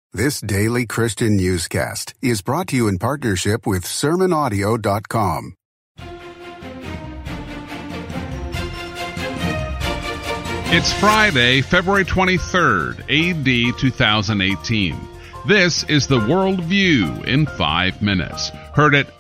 This daily Christian newscast is brought to you in partnership with SermonAudio.com. It's Friday, February 23rd, A.D. 2018. This is The Worldview in 5 minutes, heard at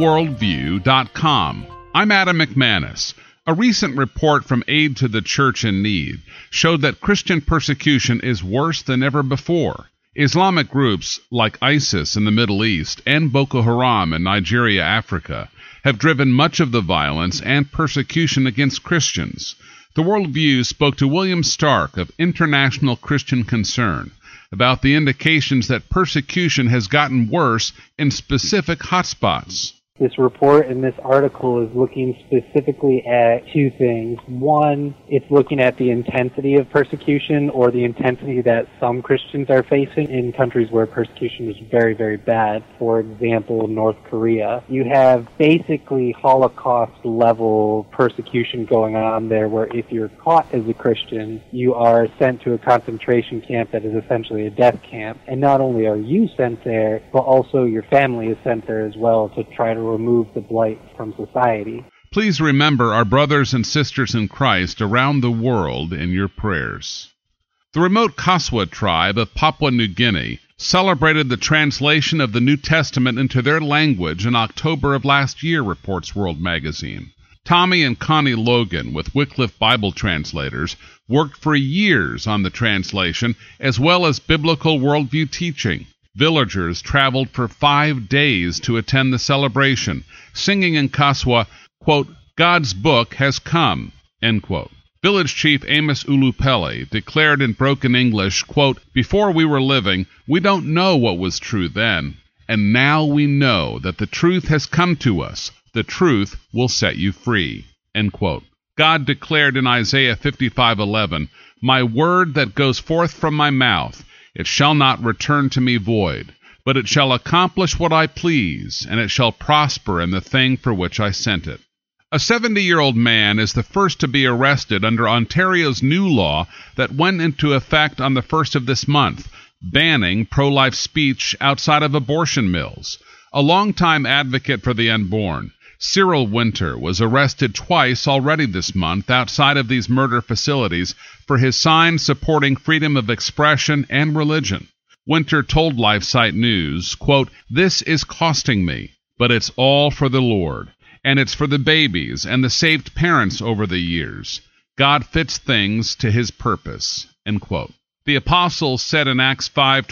theworldview.com. I'm Adam McManus. A recent report from Aid to the Church in Need showed that Christian persecution is worse than ever before. Islamic groups like ISIS in the Middle East and Boko Haram in Nigeria, Africa, have driven much of the violence and persecution against Christians. The Worldview spoke to William Stark of International Christian Concern about the indications that persecution has gotten worse in specific hotspots. This report and this article is looking specifically at two things. One, it's looking at the intensity of persecution, or the intensity that some Christians are facing in countries where persecution is very, very bad. For example, North Korea. You have basically Holocaust-level persecution going on there, where if you're caught as a Christian, you are sent to a concentration camp that is essentially a death camp. And not only are you sent there, but also your family is sent there as well to try to remove the blight from society. Please remember our brothers and sisters in Christ around the world in your prayers. The remote Kaswa tribe of Papua New Guinea celebrated the translation of the New Testament into their language in October of last year, reports World Magazine. Tommy and Connie Logan with Wycliffe Bible Translators worked for years on the translation as well as biblical worldview teaching. Villagers traveled for 5 days to attend the celebration, singing in Kaswa, quote, "God's book has come," end quote. Village Chief Amos Ulupele declared in broken English, quote, "Before we were living, we don't know what was true then, and now we know that the truth has come to us. The truth will set you free," end quote. God declared in Isaiah 55:11, "My word that goes forth from my mouth, it shall not return to me void, but it shall accomplish what I please, and it shall prosper in the thing for which I sent it." A 70-year-old man is the first to be arrested under Ontario's new law that went into effect on the 1st of this month, banning pro-life speech outside of abortion mills. A longtime advocate for the unborn, Cyril Winter, was arrested twice already this month outside of these murder facilities for his signs supporting freedom of expression and religion. Winter told LifeSite News, quote, "This is costing me, but it's all for the Lord, and it's for the babies and the saved parents over the years. God fits things to his purpose," end quote. The apostles said in Acts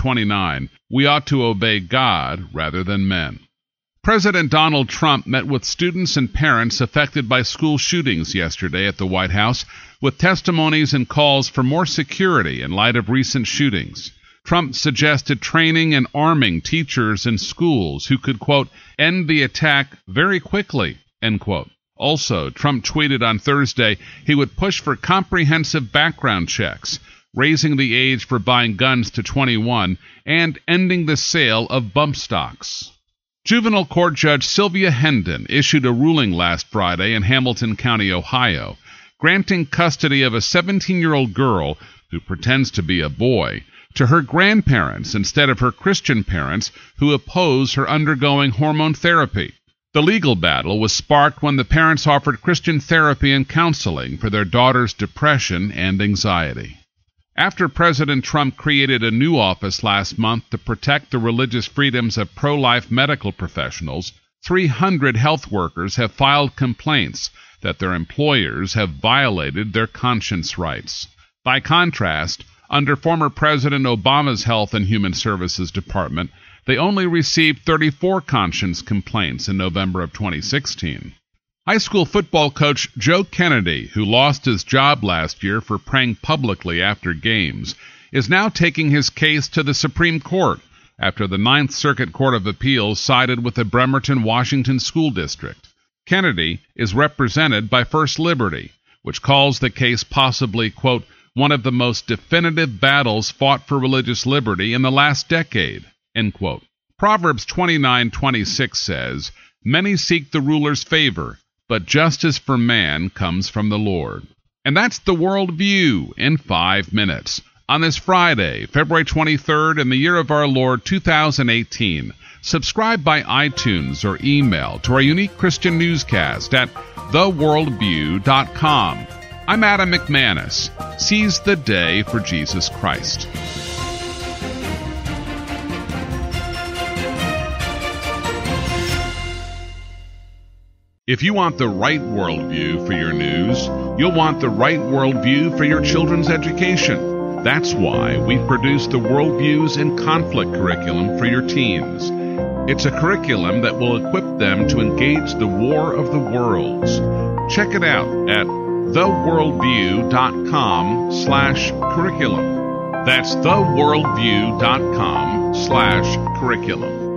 5:29, "We ought to obey God rather than men." President Donald Trump met with students and parents affected by school shootings yesterday at the White House, with testimonies and calls for more security in light of recent shootings. Trump suggested training and arming teachers in schools who could, quote, "end the attack very quickly," end quote. Also, Trump tweeted on Thursday he would push for comprehensive background checks, raising the age for buying guns to 21, and ending the sale of bump stocks. Juvenile court judge Sylvia Hendon issued a ruling last Friday in Hamilton County, Ohio, granting custody of a 17-year-old girl who pretends to be a boy to her grandparents instead of her Christian parents who oppose her undergoing hormone therapy. The legal battle was sparked when the parents offered Christian therapy and counseling for their daughter's depression and anxiety. After President Trump created a new office last month to protect the religious freedoms of pro-life medical professionals, 300 health workers have filed complaints that their employers have violated their conscience rights. By contrast, under former President Obama's Health and Human Services Department, they only received 34 conscience complaints in November of 2016. High school football coach Joe Kennedy, who lost his job last year for praying publicly after games, is now taking his case to the Supreme Court after the Ninth Circuit Court of Appeals sided with the Bremerton, Washington School District. Kennedy is represented by First Liberty, which calls the case possibly, quote, "one of the most definitive battles fought for religious liberty in the last decade," end quote. Proverbs 29:26 says, "Many seek the ruler's favor, but justice for man comes from the Lord." And that's the Worldview in 5 minutes. On this Friday, February 23rd, in the year of our Lord 2018, subscribe by iTunes or email to our unique Christian newscast at theworldview.com. I'm Adam McManus. Seize the day for Jesus Christ. If you want the right worldview for your news, you'll want the right worldview for your children's education. That's why we produced the Worldviews in Conflict curriculum for your teens. It's a curriculum that will equip them to engage the war of the worlds. Check it out at theworldview.com/curriculum. That's theworldview.com/curriculum.